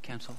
Counsel.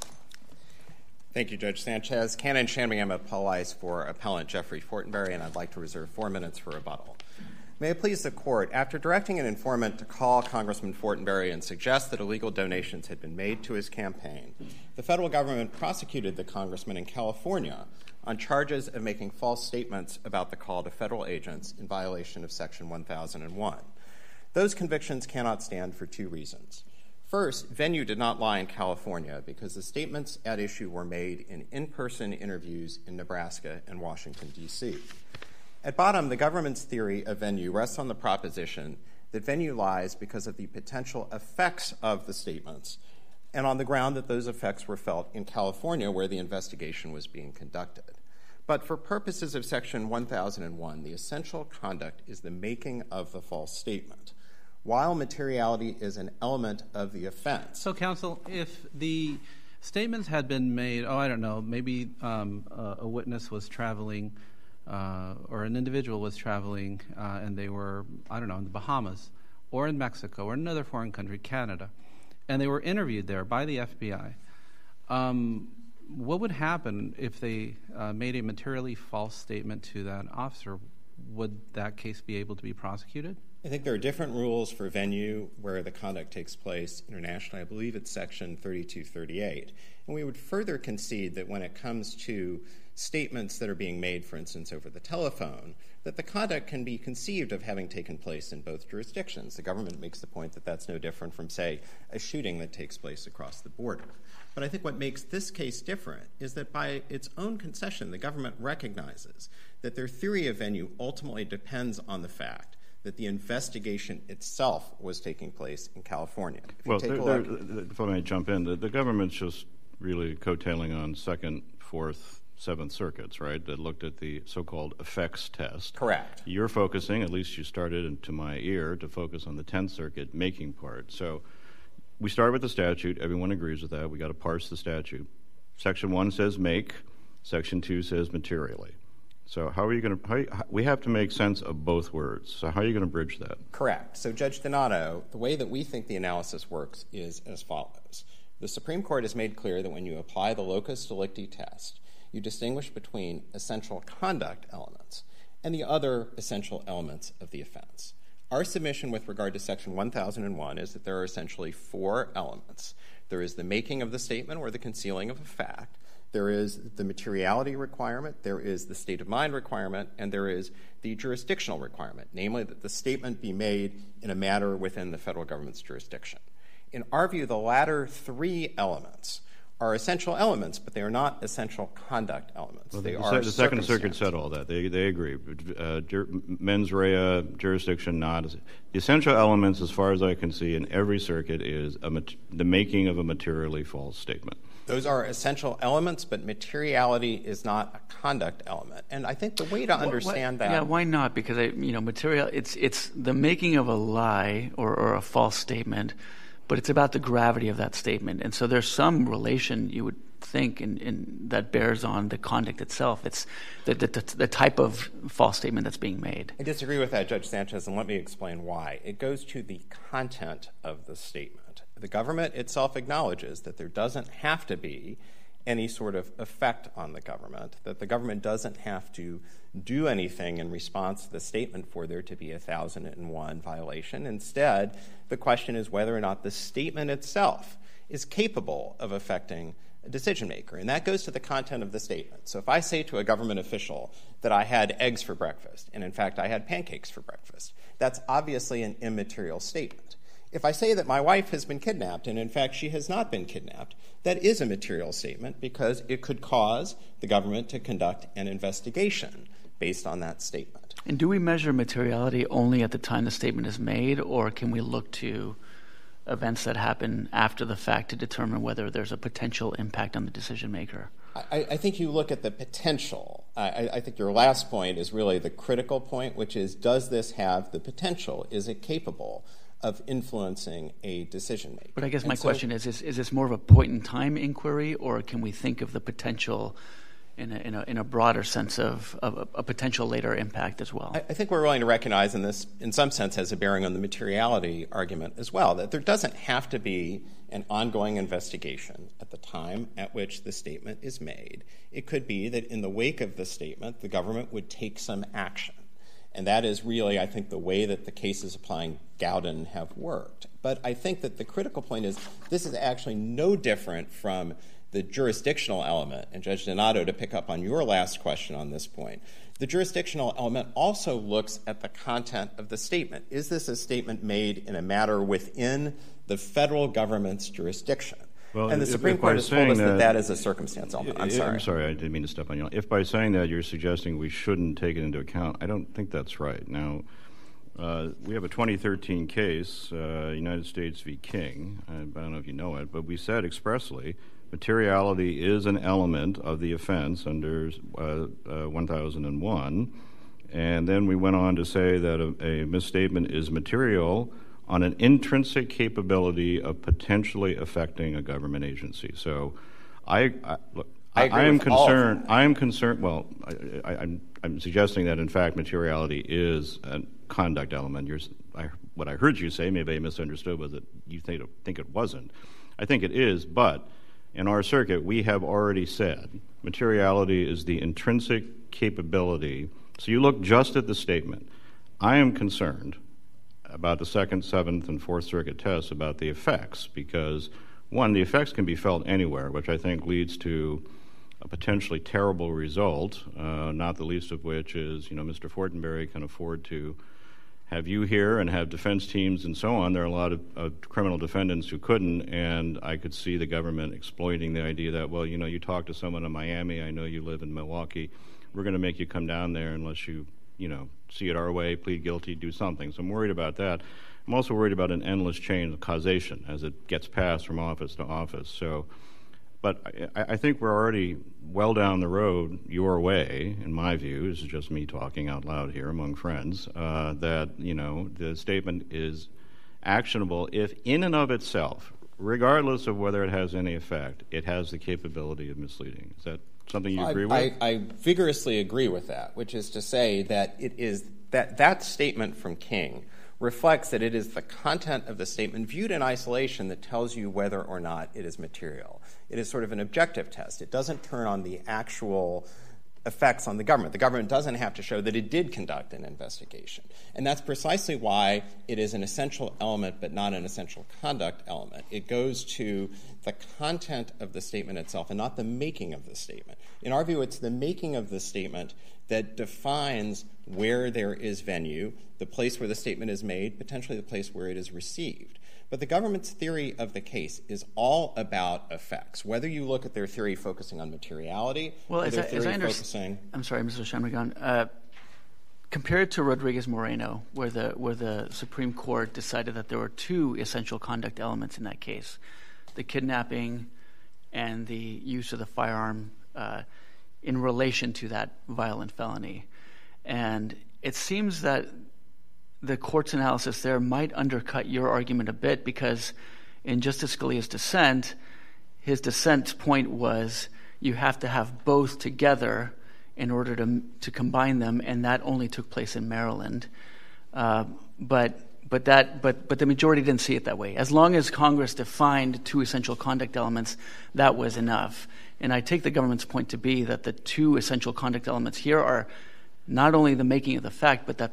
Thank you, Judge Sanchez. Canon Shanmugam applies for Appellant Jeffrey Fortenberry, and I'd like to reserve 4 minutes for rebuttal. May it please the Court, after directing an informant to call Congressman Fortenberry and suggest that illegal donations had been made to his campaign, the federal government prosecuted the congressman in California on charges of making false statements about the call to federal agents in violation of Section 1001. Those convictions cannot stand for 2 reasons. First, venue did not lie in California because the statements at issue were made in in-person interviews in Nebraska and Washington, D.C. At bottom, the government's theory of venue rests on the proposition that venue lies because of the potential effects of the statements and on the ground that those effects were felt in California where the investigation was being conducted. But for purposes of Section 1001, the essential conduct is the making of the false statement, while materiality is an element of the offense. So, counsel, if the statements had been made, maybe a witness was traveling or an individual was traveling and they were, in the Bahamas or in Mexico or another foreign country, Canada, and they were interviewed there by the FBI, what would happen if they made a materially false statement to that officer? Would that case be able to be prosecuted? I think there are different rules for venue where the conduct takes place internationally. I believe it's Section 3238. And we would further concede that when it comes to statements that are being made, for instance, over the telephone, that the conduct can be conceived of having taken place in both jurisdictions. The government makes the point that that's no different from, say, a shooting that takes place across the border. But I think what makes this case different is that by its own concession, the government recognizes that their theory of venue ultimately depends on the fact that the investigation itself was taking place in California. Well, if I may jump in, the government's just really coattailing on Second, Fourth, Seventh Circuits, right, that looked at the so-called effects test. Correct. You're focusing, at least you started into my ear, to focus on the Tenth Circuit making part. So we start with the statute. Everyone agrees with that. We got to parse the statute. Section 1 says make. Section 2 says materially. So how are you going to – we have to make sense of both words. So how are you going to bridge that? Correct. So, Judge Donato, the way that we think the analysis works is as follows. The Supreme Court has made clear that when you apply the locus delicti test, you distinguish between essential conduct elements and the other essential elements of the offense. Our submission with regard to Section 1001 is that there are essentially 4 elements. There is the making of the statement or the concealing of a fact. There is the materiality requirement, there is the state of mind requirement, and there is the jurisdictional requirement, namely that the statement be made in a matter within the federal government's jurisdiction. In our view, the latter 3 elements are essential elements, but they are not essential conduct elements. Well, they are the Second Circuit said all that. They agree. Mens rea, jurisdiction, not. The essential elements, as far as I can see, in every circuit is the making of a materially false statement. Those are essential elements, but materiality is not a conduct element. And I think the way to understand that... Yeah, why not? Because, material, it's the making of a lie or a false statement, but it's about the gravity of that statement. And so there's some relation, you would think, in that bears on the conduct itself. It's the type of false statement that's being made. I disagree with that, Judge Sanchez, and let me explain why. It goes to the content of the statement. The government itself acknowledges that there doesn't have to be any sort of effect on the government, that the government doesn't have to do anything in response to the statement for there to be a 1001 violation. Instead, the question is whether or not the statement itself is capable of affecting a decision maker, and that goes to the content of the statement. So if I say to a government official that I had eggs for breakfast, and in fact I had pancakes for breakfast, that's obviously an immaterial statement. If I say that my wife has been kidnapped, and in fact she has not been kidnapped, that is a material statement because it could cause the government to conduct an investigation based on that statement. And do we measure materiality only at the time the statement is made, or can we look to events that happen after the fact to determine whether there's a potential impact on the decision maker? I think you look at the potential. I think your last point is really the critical point, which is, does this have the potential? Is it capable of influencing a decision maker? But I guess my question is this more of a point-in-time inquiry, or can we think of the potential in a broader sense of a potential later impact as well. I think we're willing to recognize in this, in some sense, has a bearing on the materiality argument as well, that there doesn't have to be an ongoing investigation at the time at which the statement is made. It could be that in the wake of the statement, the government would take some action. And that is really, I think, the way that the cases applying Gowden have worked. But I think that the critical point is this is actually no different from the jurisdictional element. And Judge Donato, to pick up on your last question on this point, the jurisdictional element also looks at the content of the statement. Is this a statement made in a matter within the federal government's jurisdiction? Well, and the Supreme Court has told us that is a circumstance element. I'm sorry. I didn't mean to step on you. If by saying that you're suggesting we shouldn't take it into account, I don't think that's right. Now, we have a 2013 case, United States v. King. I don't know if you know it, but we said expressly materiality is an element of the offense under 1001. And then we went on to say that a misstatement is material on an intrinsic capability of potentially affecting a government agency. So I am concerned. Well, I'm suggesting that in fact materiality is a conduct element. What I heard you say, maybe I misunderstood, was that you think it wasn't. I think it is, but in our circuit we have already said materiality is the intrinsic capability. So you look just at the statement. I am concerned about the Second, Seventh, and Fourth Circuit tests about the effects, because, one, the effects can be felt anywhere, which I think leads to a potentially terrible result, not the least of which is, Mr. Fortenberry can afford to have you here and have defense teams and so on. There are a lot of criminal defendants who couldn't, and I could see the government exploiting the idea that, well, you talk to someone in Miami, I know you live in Milwaukee, we're going to make you come down there unless you see it our way, plead guilty, do something. So I'm worried about that. I'm also worried about an endless chain of causation as it gets passed from office to office. So, but I think we're already well down the road your way, in my view. This is just me talking out loud here among friends, that, the statement is actionable if in and of itself, regardless of whether it has any effect, it has the capability of misleading. Is that something you agree with? I vigorously agree with that, which is to say that it is that statement from King reflects that it is the content of the statement viewed in isolation that tells you whether or not it is material. It is sort of an objective test. It doesn't turn on the actual effects on the government. The government doesn't have to show that it did conduct an investigation. And that's precisely why it is an essential element but not an essential conduct element. It goes to the content of the statement itself and not the making of the statement. In our view, it's the making of the statement that defines where there is venue, the place where the statement is made, potentially the place where it is received. But the government's theory of the case is all about effects, whether you look at their theory focusing on materiality or their theory focusing... I'm sorry, Mr. Shanmugam. Compared to Rodriguez-Moreno, where the Supreme Court decided that there were two essential conduct elements in that case, the kidnapping and the use of the firearm in relation to that violent felony. And it seems that the court's analysis there might undercut your argument a bit, because in Justice Scalia's dissent, his dissent's point was you have to have both together in order to combine them, and that only took place in Maryland. But the majority didn't see it that way. As long as Congress defined two essential conduct elements, that was enough. And I take the government's point to be that the two essential conduct elements here are not only the making of the fact, but that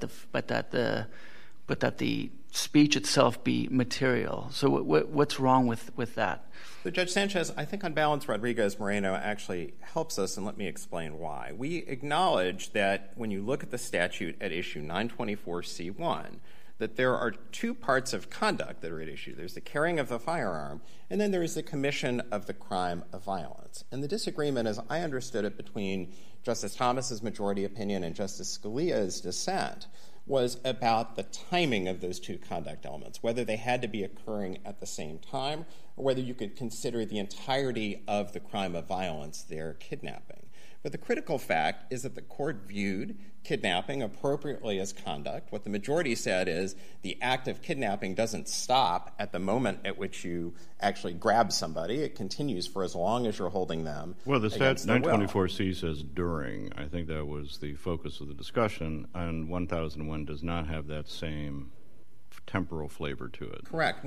the speech itself be material. So what's wrong with that? So Judge Sanchez, I think on balance, Rodriguez-Moreno actually helps us, and let me explain why. We acknowledge that when you look at the statute at issue 924C1, that there are two parts of conduct that are at issue. There's the carrying of the firearm, and then there is the commission of the crime of violence. And the disagreement, as I understood it, between Justice Thomas's majority opinion and Justice Scalia's dissent was about the timing of those two conduct elements, whether they had to be occurring at the same time or whether you could consider the entirety of the crime of violence their kidnapping. But the critical fact is that the court viewed kidnapping appropriately as conduct. What the majority said is the act of kidnapping doesn't stop at the moment at which you actually grab somebody. It continues for as long as you're holding them. Well, the statute 924C says during. I think that was the focus of the discussion, and 1001 does not have that same temporal flavor to it. Correct.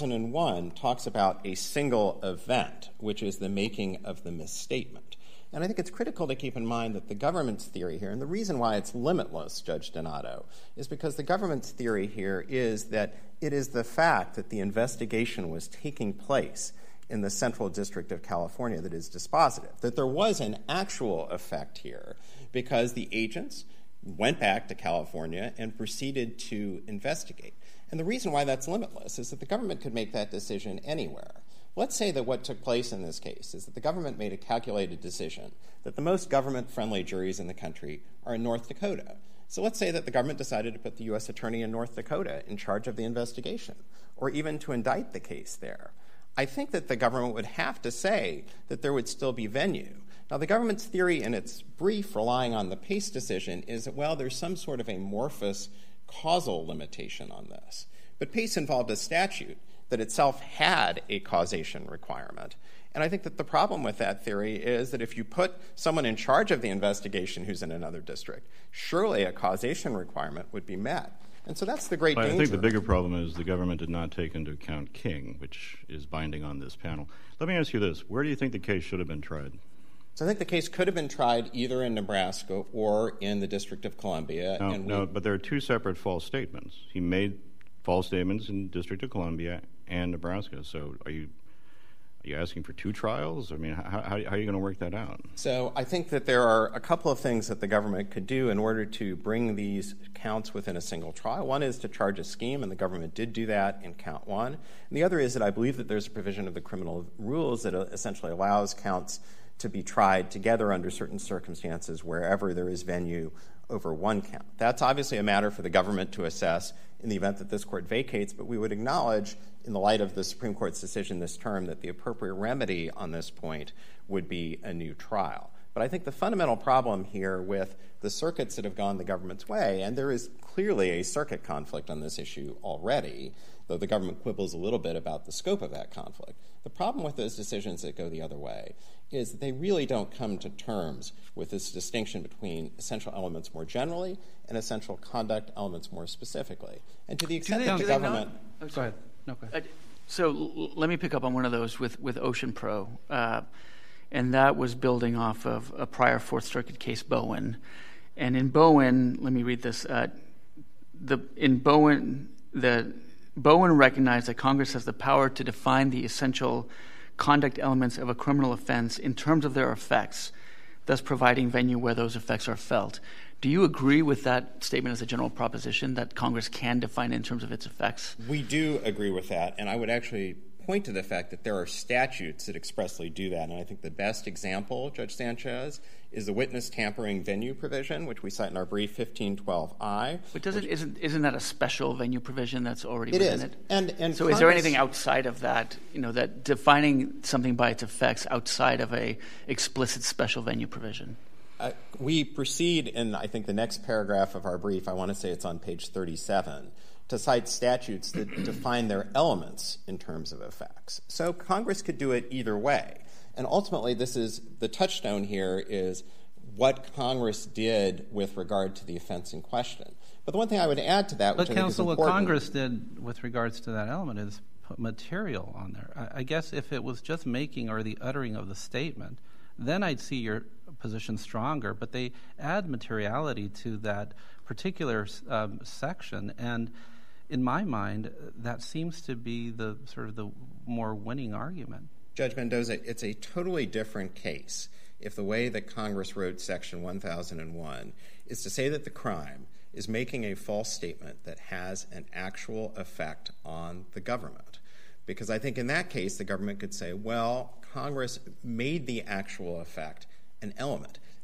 1001 talks about a single event, which is the making of the misstatement. And I think it's critical to keep in mind that the government's theory here, and the reason why it's limitless, Judge Donato, is because the government's theory here is that it is the fact that the investigation was taking place in the Central District of California that is dispositive, that there was an actual effect here because the agents went back to California and proceeded to investigate. And the reason why that's limitless is that the government could make that decision anywhere. Let's say that what took place in this case is that the government made a calculated decision that the most government-friendly juries in the country are in North Dakota. So let's say that the government decided to put the U.S. attorney in North Dakota in charge of the investigation, or even to indict the case there. I think that the government would have to say that there would still be venue. Now, the government's theory in its brief relying on the Pace decision is that, well, there's some sort of amorphous causal limitation on this. But Pace involved a statute that itself had a causation requirement. And I think that the problem with that theory is that if you put someone in charge of the investigation who's in another district, surely a causation requirement would be met. And so that's the great danger. I think the bigger problem is the government did not take into account King, which is binding on this panel. Let me ask you this. Where do you think the case should have been tried? So I think the case could have been tried either in Nebraska or in the District of Columbia. No, but there are two separate false statements. He made false statements in District of Columbia and Nebraska. So are you asking for two trials? I mean, how are you going to work that out? So I think that there are a couple of things that the government could do in order to bring these counts within a single trial. One is to charge a scheme, and the government did do that in count one. And the other is that I believe that there's a provision of the criminal rules that essentially allows counts to be tried together under certain circumstances wherever there is venue over one count. That's obviously a matter for the government to assess in the event that this court vacates, but we would acknowledge, in the light of the Supreme Court's decision this term, that the appropriate remedy on this point would be a new trial. But I think the fundamental problem here with the circuits that have gone the government's way, and there is clearly a circuit conflict on this issue already, though the government quibbles a little bit about the scope of that conflict. The problem with those decisions that go the other way is that they really don't come to terms with this distinction between essential elements more generally and essential conduct elements more specifically. And to the extent that the government... Go ahead. No, go ahead. So let me pick up on one of those with Ocean Pro. And that was building off of a prior Fourth Circuit case, Bowen. And in Bowen, let me read this. Bowen recognized that Congress has the power to define the essential conduct elements of a criminal offense in terms of their effects, thus providing venue where those effects are felt. Do you agree with that statement as a general proposition that Congress can define in terms of its effects? We do agree with that, and I would actually point to the fact that there are statutes that expressly do that. And I think the best example, Judge Sanchez, is the witness tampering venue provision, which we cite in our brief 1512I. But isn't that a special venue provision that's already within it? And so is there anything outside of that, that defining something by its effects outside of a explicit special venue provision? We proceed in, I think, the next paragraph of our brief, I want to say it's on page 37, to cite statutes that define their elements in terms of effects. So Congress could do it either way. And ultimately, the touchstone here is what Congress did with regard to the offense in question. But the one thing I would add to that, which I think is important... But, Counsel, what Congress did with regards to that element is put material on there. I guess if it was just making or the uttering of the statement, then I'd see your position stronger. But they add materiality to that particular section, and in my mind, that seems to be the sort of the more winning argument. Judge Mendoza, it's a totally different case if the way that Congress wrote Section 1001 is to say that the crime is making a false statement that has an actual effect on the government. Because I think in that case, the government could say, well, Congress made the actual effect an element.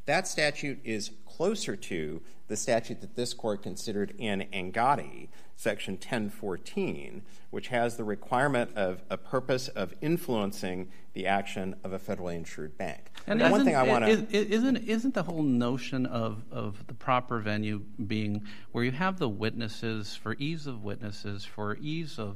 That statute is closer to the statute that this court considered in Angadi, Section 1014, which has the requirement of a purpose of influencing the action of a federally insured bank. And one thing I want to... Isn't the whole notion of the proper venue being where you have the witnesses, for ease of witnesses, for ease of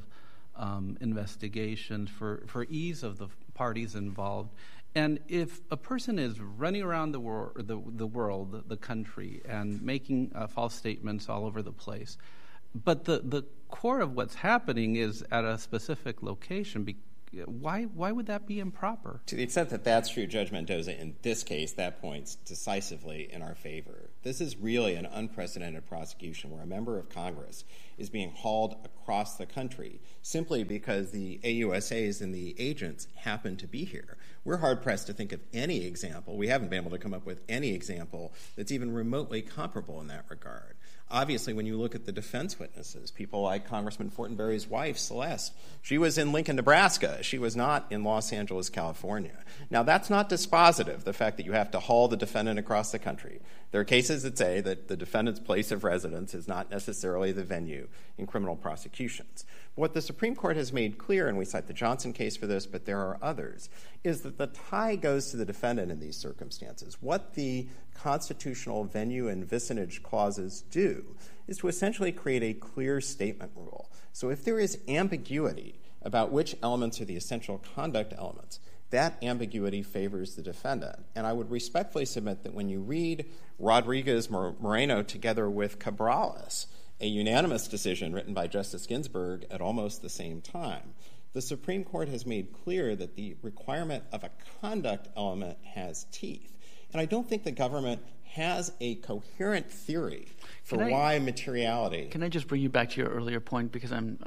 investigation, for ease of the parties involved, and if a person is running around the world, the country, and making false statements all over the place, but the core of what's happening is at a specific location, why would that be improper? To the extent that that's true, Judge Mendoza, in this case, that points decisively in our favor. This is really an unprecedented prosecution where a member of Congress is being hauled across the country simply because the AUSAs and the agents happen to be here. We're hard-pressed to think of any example. We haven't been able to come up with any example that's even remotely comparable in that regard. Obviously, when you look at the defense witnesses, people like Congressman Fortenberry's wife, Celeste, she was in Lincoln, Nebraska. She was not in Los Angeles, California. Now, that's not dispositive, the fact that you have to haul the defendant across the country. There are cases that say that the defendant's place of residence is not necessarily the venue in criminal prosecutions. What the Supreme Court has made clear, and we cite the Johnson case for this, but there are others, is that the tie goes to the defendant in these circumstances. What the constitutional venue and vicinage clauses do is to essentially create a clear statement rule. So if there is ambiguity about which elements are the essential conduct elements, that ambiguity favors the defendant. And I would respectfully submit that when you read Rodriguez-Moreno together with Cabrales, a unanimous decision written by Justice Ginsburg at almost the same time, the Supreme Court has made clear that the requirement of a conduct element has teeth. And I don't think the government has a coherent theory for why materiality... Can I just bring you back to your earlier point, because I'm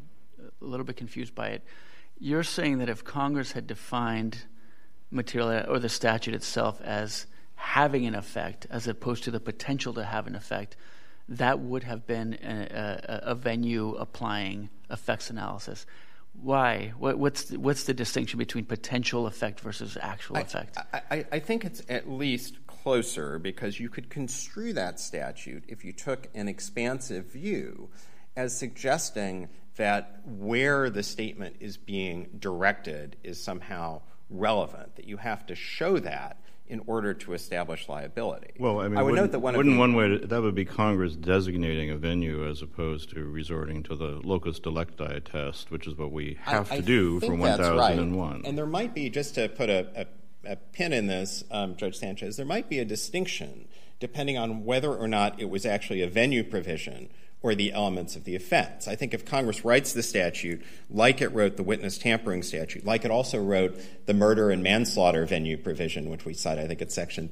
a little bit confused by it. You're saying that if Congress had defined materiality or the statute itself as having an effect as opposed to the potential to have an effect, that would have been a venue applying effects analysis. Why? What's the distinction between potential effect versus actual effect? I think it's at least closer, because you could construe that statute, if you took an expansive view, as suggesting that where the statement is being directed is somehow relevant, that you have to show that in order to establish liability. Well, I mean, would note that that would be Congress designating a venue as opposed to resorting to the locus delicti test, which is what we have to do for 1001. Right. And there might be, just to put a pin in this, Judge Sanchez, there might be a distinction depending on whether or not it was actually a venue provision or the elements of the offense. I think if Congress writes the statute like it wrote the witness tampering statute, like it also wrote the murder and manslaughter venue provision, which we cite, I think it's Section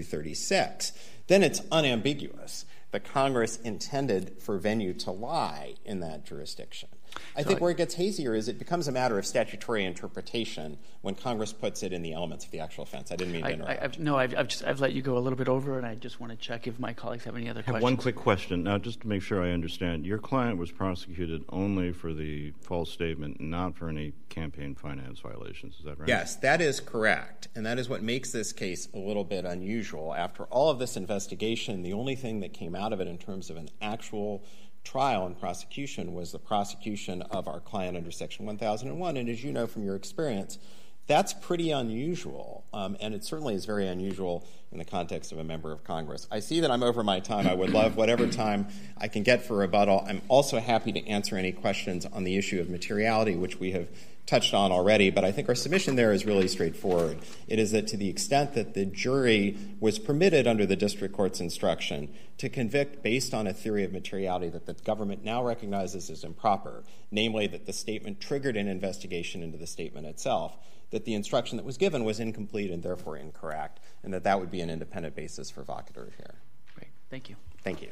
3236, then it's unambiguous that Congress intended for venue to lie in that jurisdiction. I think where it gets hazier is it becomes a matter of statutory interpretation when Congress puts it in the elements of the actual offense. I didn't mean to interrupt. I've let you go a little bit over, and I just want to check if my colleagues have any other questions. One quick question. Now, just to make sure I understand, your client was prosecuted only for the false statement, not for any campaign finance violations. Is that right? Yes, that is correct. And that is what makes this case a little bit unusual. After all of this investigation, the only thing that came out of it in terms of an actual trial and prosecution was the prosecution of our client under Section 1001. And as you know from your experience, that's pretty unusual, and it certainly is very unusual in the context of a member of Congress. I see that I'm over my time. I would love whatever time I can get for rebuttal. I'm also happy to answer any questions on the issue of materiality, which we have touched on already, but I think our submission there is really straightforward. It is that to the extent that the jury was permitted under the district court's instruction to convict based on a theory of materiality that the government now recognizes as improper, namely that the statement triggered an investigation into the statement itself, that the instruction that was given was incomplete and therefore incorrect, and that would be an independent basis for vacatur here. Great. Thank you. Thank you.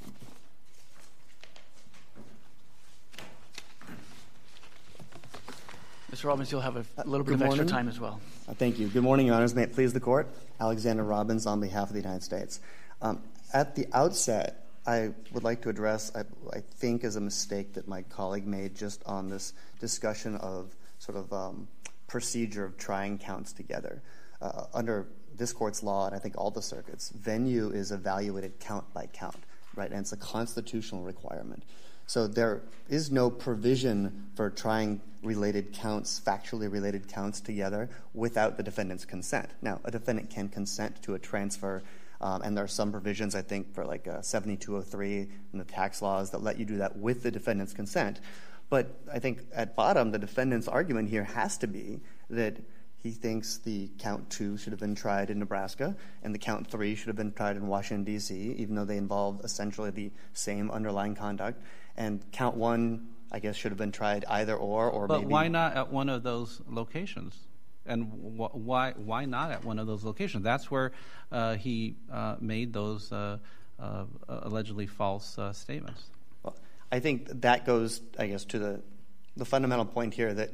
Mr. Robbins, you'll have a little bit of extra time as well. Thank you. Good morning, Your Honors. May it please the Court. Alexander Robbins on behalf of the United States. At the outset, I would like to address, I think, is a mistake that my colleague made just on this discussion of sort of procedure of trying counts together. under this court's law, and I think all the circuits, venue is evaluated count by count, right? And it's a constitutional requirement. So there is no provision for trying related counts, factually related counts together without the defendant's consent. Now, a defendant can consent to a transfer, and there are some provisions, I think, for like 7203 in the tax laws that let you do that with the defendant's consent. But I think at bottom, the defendant's argument here has to be that he thinks the count 2 should have been tried in Nebraska and the count 3 should have been tried in Washington, D.C., even though they involve essentially the same underlying conduct. And count 1, I guess, should have been tried either or but maybe... But why not at one of those locations? And why not at one of those locations? That's where he made those allegedly false statements. Well, I think that goes, I guess, to the fundamental point here that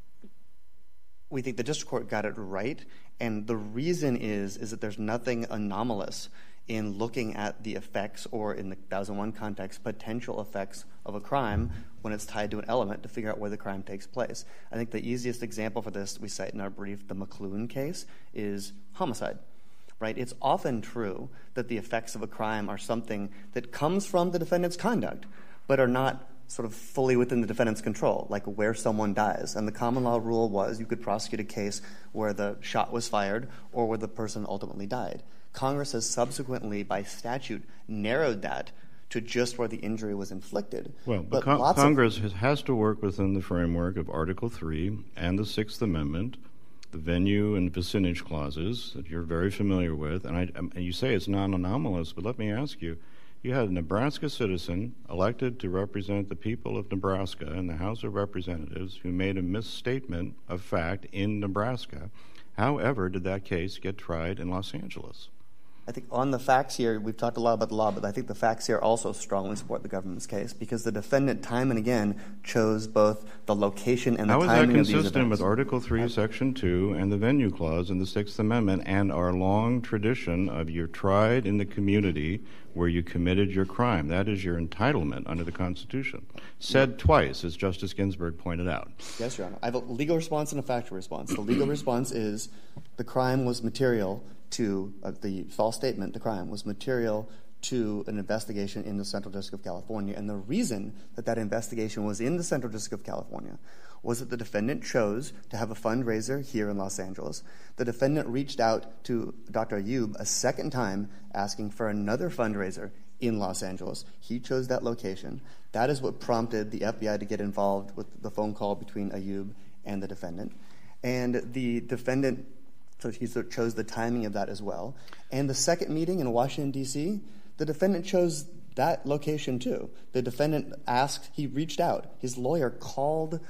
we think the district court got it right, and the reason is that there's nothing anomalous in looking at the effects, or in the 2001 context, potential effects of a crime when it's tied to an element to figure out where the crime takes place. I think the easiest example for this we cite in our brief, the McLuhan case, is homicide. Right? It's often true that the effects of a crime are something that comes from the defendant's conduct, but are not sort of fully within the defendant's control, like where someone dies. And the common law rule was you could prosecute a case where the shot was fired or where the person ultimately died. Congress has subsequently, by statute, narrowed that to just where the injury was inflicted. Well, but Congress has to work within the framework of Article 3 and the Sixth Amendment, the venue and vicinage clauses that you're very familiar with. And you say it's non-anomalous, but let me ask you, you had a Nebraska citizen elected to represent the people of Nebraska in the House of Representatives who made a misstatement of fact in Nebraska. However, did that case get tried in Los Angeles? I think on the facts here, we've talked a lot about the law, but I think the facts here also strongly support the government's case because the defendant time and again chose both the location and the timing of these events. How is that consistent with Article 3, Section 2 and the venue clause in the Sixth Amendment and our long tradition of you're tried in the community where you committed your crime? That is your entitlement under the Constitution. Said twice, as Justice Ginsburg pointed out. Yes, Your Honor. I have a legal response and a factual response. The legal response is the crime was material to the false statement, the crime was material to an investigation in the Central District of California. And the reason that that investigation was in the Central District of California was that the defendant chose to have a fundraiser here in Los Angeles. The defendant reached out to Dr. Ayub a second time asking for another fundraiser in Los Angeles. He chose that location. That is what prompted the FBI to get involved with the phone call between Ayub and the defendant. And the defendant, so he chose the timing of that as well. And the second meeting in Washington, D.C., the defendant chose that location too. The defendant asked, he reached out. His lawyer called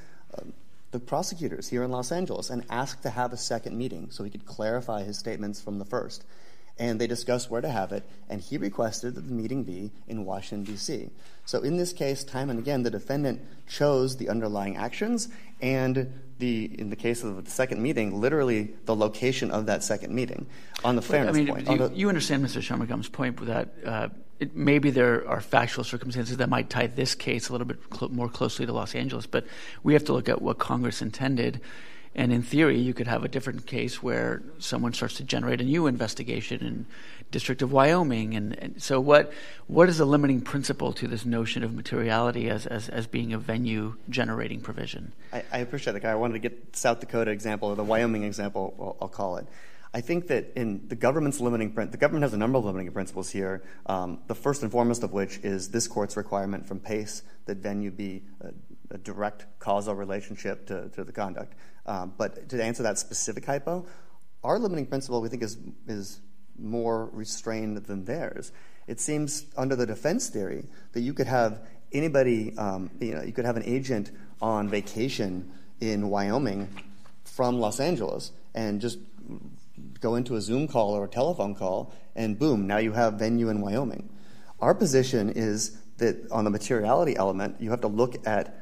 the prosecutors here in Los Angeles and asked to have a second meeting so he could clarify his statements from the first. And they discussed where to have it, and he requested that the meeting be in Washington, D.C. So in this case, time and again, the defendant chose the underlying actions and in the case of the second meeting, literally the location of that second meeting. On the fairness point. You understand Mr. Shanmugam's point that maybe there are factual circumstances that might tie this case a little bit more closely to Los Angeles, but we have to look at what Congress intended. And in theory, you could have a different case where someone starts to generate a new investigation in District of Wyoming. And so what is the limiting principle to this notion of materiality as being a venue-generating provision? I appreciate it. I wanted to get South Dakota example, or the Wyoming example, I'll call it. I think that in the government's the government has a number of limiting principles here, the first and foremost of which is this court's requirement from Pace that venue be a direct causal relationship to the conduct. But to answer that specific hypo, our limiting principle we think is more restrained than theirs. It seems under the defense theory that you could have anybody, you could have an agent on vacation in Wyoming from Los Angeles and just go into a Zoom call or a telephone call, and boom, now you have venue in Wyoming. Our position is that on the materiality element, you have to look at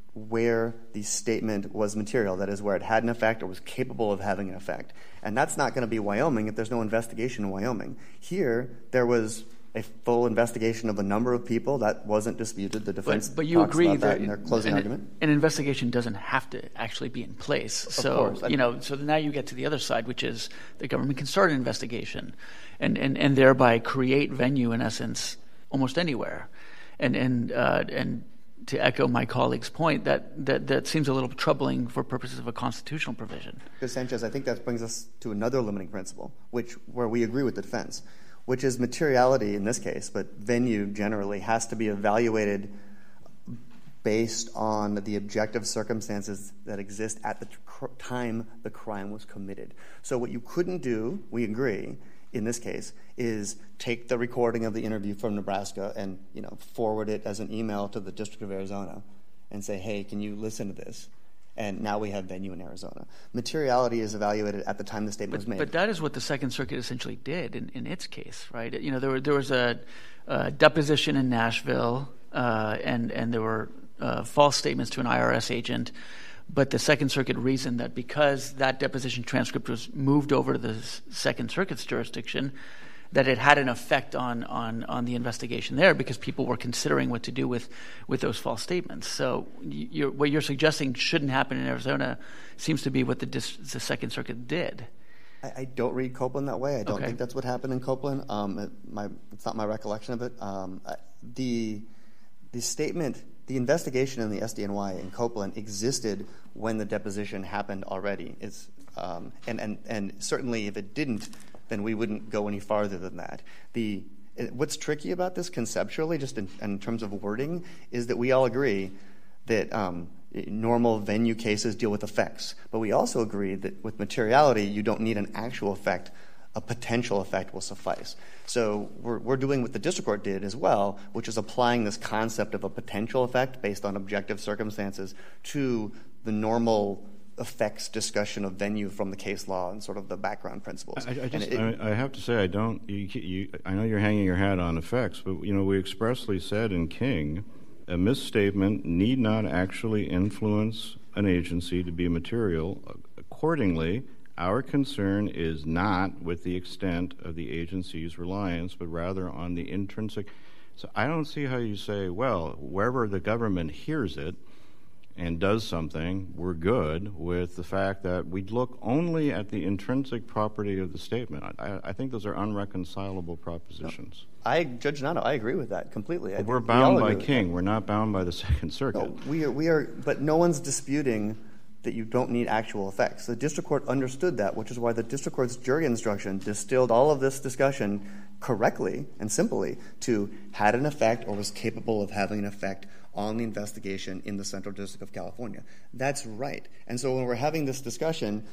where the statement was material, that is, where it had an effect or was capable of having an effect. And that's not going to be Wyoming if there's no investigation in Wyoming. Here, there was a full investigation of a number of people. That wasn't disputed. The defense but you talks agree about that in their closing argument. An investigation doesn't have to actually be in place. So, course. So now you get to the other side, which is the government can start an investigation and thereby create venue, in essence, almost anywhere. And to echo my colleague's point, that seems a little troubling for purposes of a constitutional provision. Because, Sanchez, I think that brings us to another limiting principle, where we agree with the defense, which is materiality in this case, but venue generally has to be evaluated based on the objective circumstances that exist at the time the crime was committed. So what you couldn't do, we agree, in this case, is take the recording of the interview from Nebraska and forward it as an email to the District of Arizona and say, hey, can you listen to this? And now we have venue in Arizona. Materiality is evaluated at the time the statement was made. But that is what the Second Circuit essentially did in its case, right? There was a deposition in Nashville, and there were false statements to an IRS agent. But the Second Circuit reasoned that because that deposition transcript was moved over to the Second Circuit's jurisdiction, that it had an effect on the investigation there because people were considering what to do with those false statements. So what you're suggesting shouldn't happen in Arizona seems to be what the Second Circuit did. I don't read Copeland that way. I don't think that's what happened in Copeland. It's not my recollection of it. The statement, the investigation in the SDNY in Copeland existed when the deposition happened already. And certainly if it didn't, then we wouldn't go any farther than that. What's tricky about this conceptually, just in terms of wording, is that we all agree that normal venue cases deal with effects. But we also agree that with materiality, you don't need an actual effect. A potential effect will suffice. So we're doing what the district court did as well, which is applying this concept of a potential effect based on objective circumstances to the normal effects discussion of venue from the case law and sort of the background principles. I have to say, I know you're hanging your hat on effects, but we expressly said in King, a misstatement need not actually influence an agency to be material. Accordingly, our concern is not with the extent of the agency's reliance, but rather on the intrinsic. So I don't see how you say, well, wherever the government hears it and does something, we're good with the fact that we look only at the intrinsic property of the statement. I think those are unreconcilable propositions. Judge Donato, I agree with that completely. We're bound by King. We're not bound by the Second Circuit. No, we are, but no one's disputing that you don't need actual effects. The district court understood that, which is why the district court's jury instruction distilled all of this discussion correctly and simply to had an effect or was capable of having an effect on the investigation in the Central District of California. That's right. And so when we're having this discussion,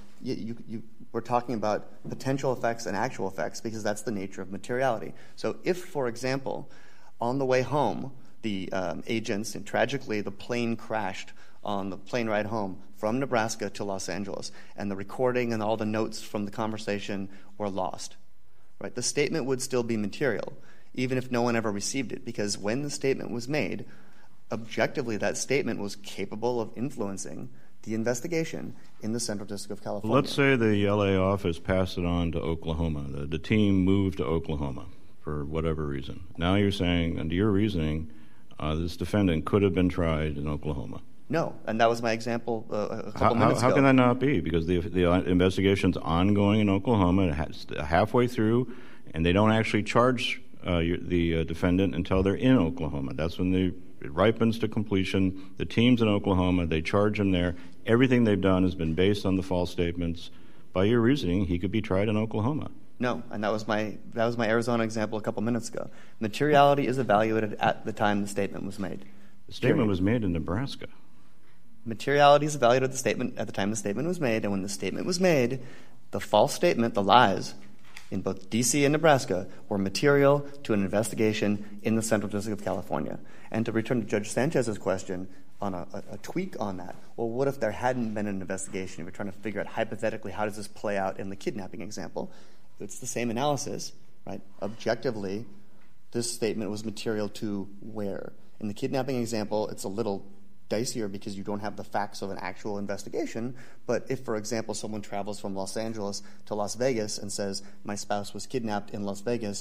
we're talking about potential effects and actual effects because that's the nature of materiality. So if, for example, on the way home, the agents, and tragically the plane crashed on the plane ride home from Nebraska to Los Angeles, and the recording and all the notes from the conversation were lost, right? The statement would still be material, even if no one ever received it, because when the statement was made, objectively that statement was capable of influencing the investigation in the Central District of California. Let's say the LA office passed it on to Oklahoma. The team moved to Oklahoma for whatever reason. Now you're saying, under your reasoning, this defendant could have been tried in Oklahoma. No, and that was my example a couple minutes ago. How can that not be? Because the investigation's ongoing in Oklahoma, halfway through, and they don't actually charge the defendant until they're in Oklahoma. That's when it ripens to completion. The team's in Oklahoma. They charge him there. Everything they've done has been based on the false statements. By your reasoning, he could be tried in Oklahoma. No, and that was my Arizona example a couple minutes ago. Materiality is evaluated at the time the statement was made. The statement was made in Nebraska. Materiality is evaluated at the time the statement was made, and when the statement was made, the false statement, the lies, in both D.C. and Nebraska, were material to an investigation in the Central District of California. And to return to Judge Sanchez's question on a tweak on that, well, what if there hadn't been an investigation? If we're trying to figure out hypothetically how does this play out in the kidnapping example, it's the same analysis, right? Objectively, this statement was material to where? In the kidnapping example, it's a little dicier because you don't have the facts of an actual investigation. But if, for example, someone travels from Los Angeles to Las Vegas and says, my spouse was kidnapped in Las Vegas,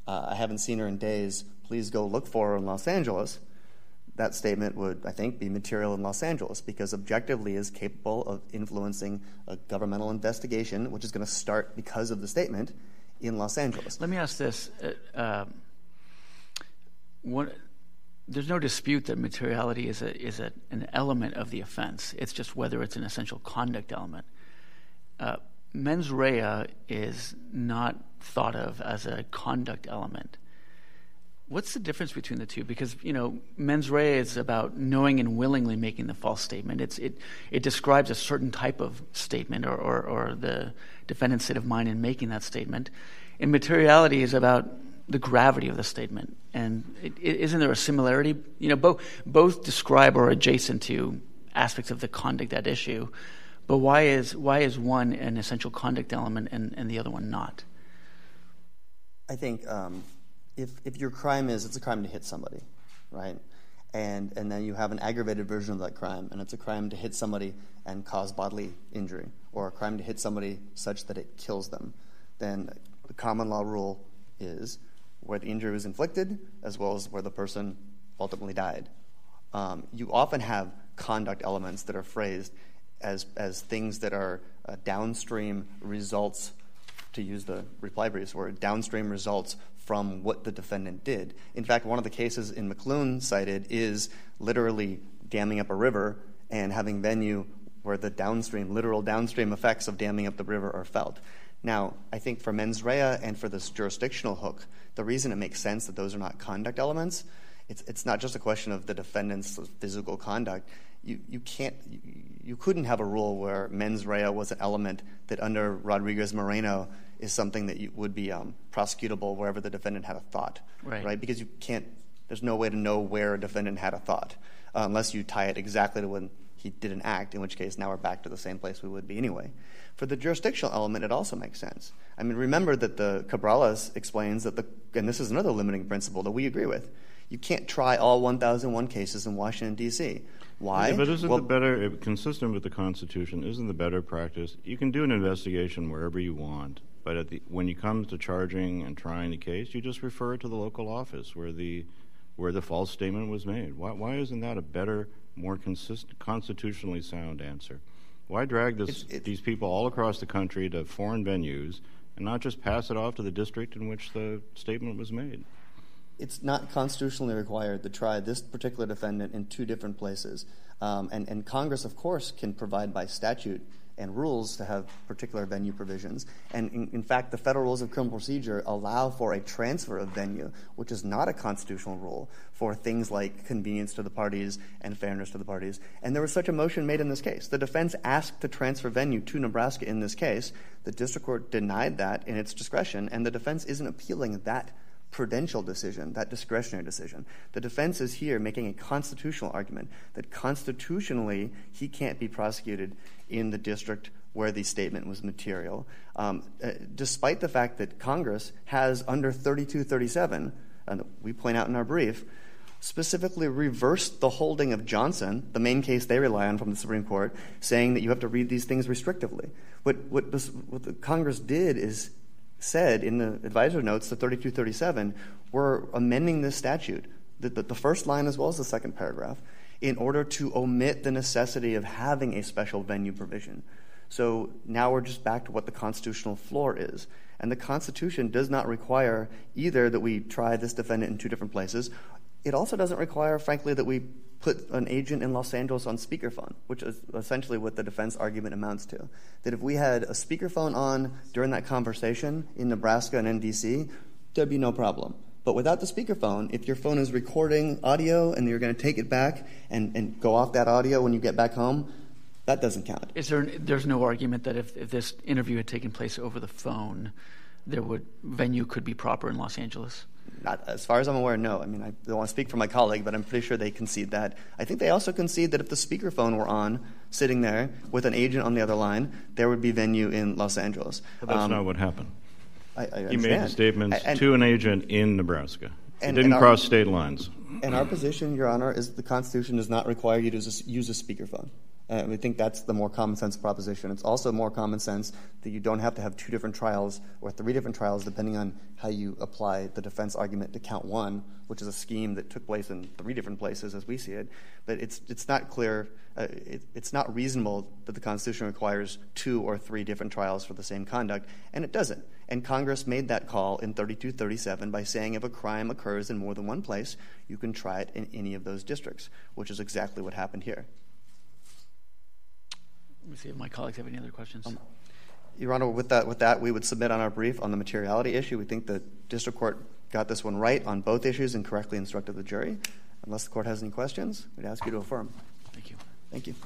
I haven't seen her in days. Please go look for her in Los Angeles. That statement would, I think, be material in Los Angeles because objectively is capable of influencing a governmental investigation, which is going to start because of the statement in Los Angeles. Let me ask this. There's no dispute that materiality is an element of the offense. It's just whether it's an essential conduct element. Mens rea is not thought of as a conduct element. What's the difference between the two? Because, mens rea is about knowing and willingly making the false statement. It describes a certain type of statement or the defendant's state of mind in making that statement. And materiality is about the gravity of the statement. And isn't there a similarity? Both describe or are adjacent to aspects of the conduct at issue. But why is one an essential conduct element and the other one not? I think if your crime it's a crime to hit somebody, right? And then you have an aggravated version of that crime, and it's a crime to hit somebody and cause bodily injury, or a crime to hit somebody such that it kills them, then the common law rule is where the injury was inflicted as well as where the person ultimately died. You often have conduct elements that are phrased as things that are downstream results, to use the reply brief's word, downstream results from what the defendant did. In fact, one of the cases in McClune cited is literally damming up a river and having venue where the literal downstream effects of damming up the river are felt. Now, I think for mens rea and for this jurisdictional hook, the reason it makes sense that those are not conduct elements, it's not just a question of the defendant's physical conduct. You couldn't have a rule where mens rea was an element that under Rodriguez-Moreno is something that would be prosecutable wherever the defendant had a thought, right? Because there's no way to know where a defendant had a thought unless you tie it exactly to when he did an act, in which case now we're back to the same place we would be anyway. For the jurisdictional element, it also makes sense. I mean, remember that the Cabrales explains that and this is another limiting principle that we agree with, you can't try all 1,001 cases in Washington, D.C. Why? Yeah, but isn't the better, consistent with the Constitution, isn't the better practice, you can do an investigation wherever you want, but when you come to charging and trying the case, you just refer it to the local office where the false statement was made. Why isn't that a better, more constitutionally sound answer? Why drag these people all across the country to foreign venues and not just pass it off to the district in which the statement was made? It's not constitutionally required to try this particular defendant in two different places. And Congress, of course, can provide by statute and rules to have particular venue provisions. And in fact, the Federal Rules of Criminal Procedure allow for a transfer of venue, which is not a constitutional rule, for things like convenience to the parties and fairness to the parties. And there was such a motion made in this case. The defense asked to transfer venue to Nebraska in this case. The district court denied that in its discretion, and the defense isn't appealing that prudential decision, that discretionary decision. The defense is here making a constitutional argument that constitutionally he can't be prosecuted in the district where the statement was material, despite the fact that Congress has under 3237, and we point out in our brief, specifically reversed the holding of Johnson, the main case they rely on from the Supreme Court, saying that you have to read these things restrictively. What the Congress did is said in the advisor notes to 3237, we're amending this statute, the first line as well as the second paragraph, in order to omit the necessity of having a special venue provision. So now we're just back to what the constitutional floor is. And the Constitution does not require either that we try this defendant in two different places. It also doesn't require, frankly, that we put an agent in Los Angeles on speakerphone, which is essentially what the defense argument amounts to. That if we had a speakerphone on during that conversation in Nebraska and in D.C., there'd be no problem. But without the speakerphone, if your phone is recording audio and you're going to take it back and go off that audio when you get back home, that doesn't count. There's no argument that if this interview had taken place over the phone, venue could be proper in Los Angeles? Not, as far as I'm aware, no. I mean, I don't want to speak for my colleague, but I'm pretty sure they concede that. I think they also concede that if the speakerphone were on, sitting there with an agent on the other line, there would be venue in Los Angeles. But that's not what happened. I understand. He made the statements to an agent in Nebraska. He didn't cross state lines. And our position, Your Honor, is the Constitution does not require you to use a speakerphone. We think that's the more common sense proposition. It's also more common sense that you don't have to have 2 different trials or 3 different trials depending on how you apply the defense argument to count 1, which is a scheme that took place in 3 different places as we see it. But it's not clear, it's not reasonable that the Constitution requires 2 or 3 different trials for the same conduct, and it doesn't. And Congress made that call in 3237 by saying if a crime occurs in more than one place, you can try it in any of those districts, which is exactly what happened here. Let me see if my colleagues have any other questions. Your Honor, with that, we would submit on our brief on the materiality issue. We think the district court got this one right on both issues and correctly instructed the jury. Unless the court has any questions, we'd ask you to affirm. Thank you. Thank you.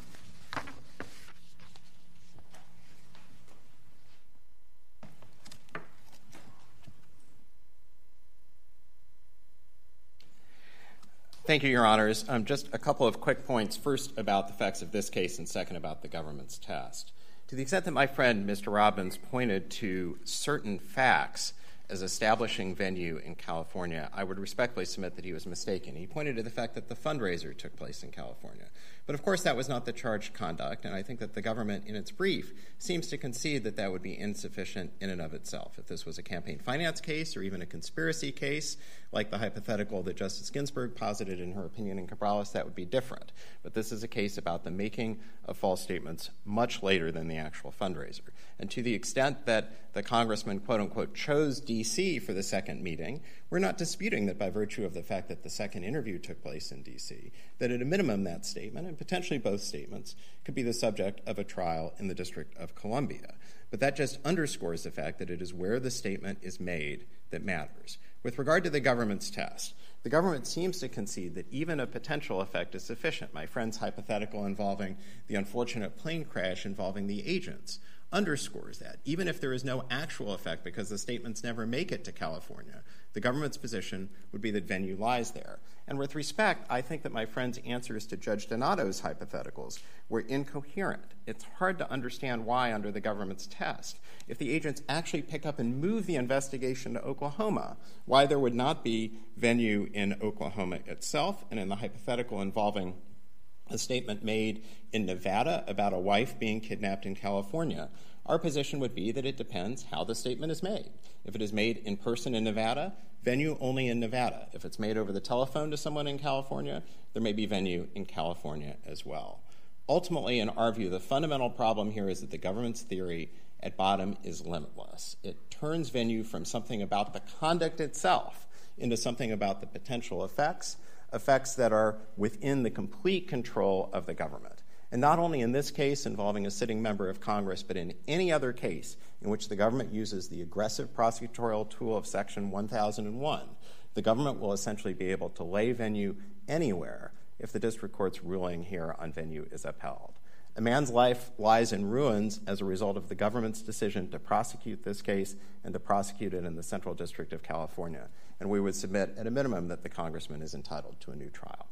Thank you, Your Honors. Just a couple of quick points. First, about the facts of this case, and second, about the government's test. To the extent that my friend, Mr. Robbins, pointed to certain facts as establishing venue in California, I would respectfully submit that he was mistaken. He pointed to the fact that the fundraiser took place in California. But, of course, that was not the charged conduct, and I think that the government, in its brief, seems to concede that that would be insufficient in and of itself. If this was a campaign finance case or even a conspiracy case, like the hypothetical that Justice Ginsburg posited in her opinion in Cabrales, that would be different. But this is a case about the making of false statements much later than the actual fundraiser. And to the extent that the congressman, quote-unquote, chose D.C. for the second meeting, we're not disputing that by virtue of the fact that the second interview took place in D.C., that at a minimum that statement, and potentially both statements, could be the subject of a trial in the District of Columbia. But that just underscores the fact that it is where the statement is made that matters. With regard to the government's test, the government seems to concede that even a potential effect is sufficient. My friend's hypothetical involving the unfortunate plane crash involving the agents underscores that. Even if there is no actual effect because the statements never make it to California, the government's position would be that venue lies there. And with respect, I think that my friend's answers to Judge Donato's hypotheticals were incoherent. It's hard to understand why, under the government's test, if the agents actually pick up and move the investigation to Oklahoma, why there would not be venue in Oklahoma itself, and in the hypothetical involving a statement made in Nevada about a wife being kidnapped in California. Our position would be that it depends how the statement is made. If it is made in person in Nevada, venue only in Nevada. If it's made over the telephone to someone in California, there may be venue in California as well. Ultimately, in our view, the fundamental problem here is that the government's theory at bottom is limitless. It turns venue from something about the conduct itself into something about the potential effects that are within the complete control of the government. And not only in this case involving a sitting member of Congress, but in any other case in which the government uses the aggressive prosecutorial tool of Section 1001, the government will essentially be able to lay venue anywhere if the district court's ruling here on venue is upheld. A man's life lies in ruins as a result of the government's decision to prosecute this case and to prosecute it in the Central District of California. And we would submit at a minimum that the congressman is entitled to a new trial.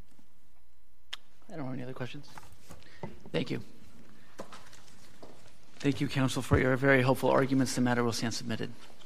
I don't have any other questions. Thank you. Thank you, counsel, for your very helpful arguments. The matter will stand submitted.